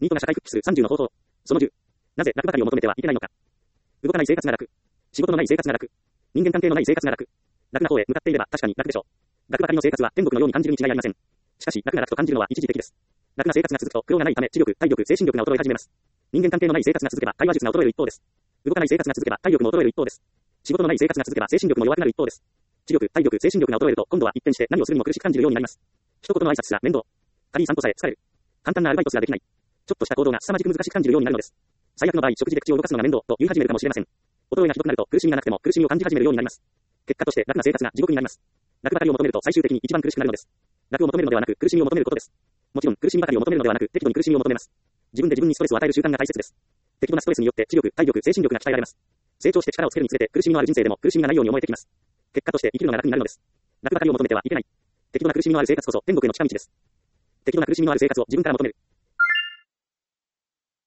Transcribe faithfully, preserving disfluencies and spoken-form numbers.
ニートが社会復帰するさんじゅうの方法。そのじゅう。なぜ楽ばかりを求めてはいけないのか。動かない生活が楽。仕事のない生活が楽。人間関係のない生活が楽。楽な方へ向かっていれば確かに楽でしょう。楽ばかりの生活は天国のように感じるに違いありません。しかし、楽が楽と感じるのは一時的です。楽な生活が続くと苦労がないため知力、体力、精神力が衰え始めます。人間関係のない生活が続けば会話術が衰える一方です。動かない生活が続けば体力も衰える一方です。仕事のない生活が続けば精神力も弱くなる一方です。知力、体力、精神力が衰えると今度は一転して何をするにも苦しく感じるようになります。一言の挨拶すら面倒。仮に散歩さえ疲れる。簡単なアルバイトすらできない。ちょっとした行動が凄まじく難しく感じるようになるのです。最悪の場合、食事で口を動かすのが面倒と言い始めるかもしれません。衰えがひどくなると苦しみがなくても苦しみを感じ始めるようになります。結果として楽な生活が地獄になります。楽ばかりを求めると最終的に一番苦しくなるのです。楽を求めるのではなく苦しみを求めることです。もちろん苦しみばかりを求めるのではなく適度に苦しみを求めます。自分で自分にストレスを与える習慣が大切です。適度なストレスによって知力、体力、精神力が鍛えられます。成長して力をつけるにつれて苦しみのある人生でも苦しみがないように思えてきます。結果として生きるのが楽になるのです。楽ばかりを求めてはいけない。適度な苦しみのある生活こそ天国への近道です。適度な苦しみのある生活を自分から求める。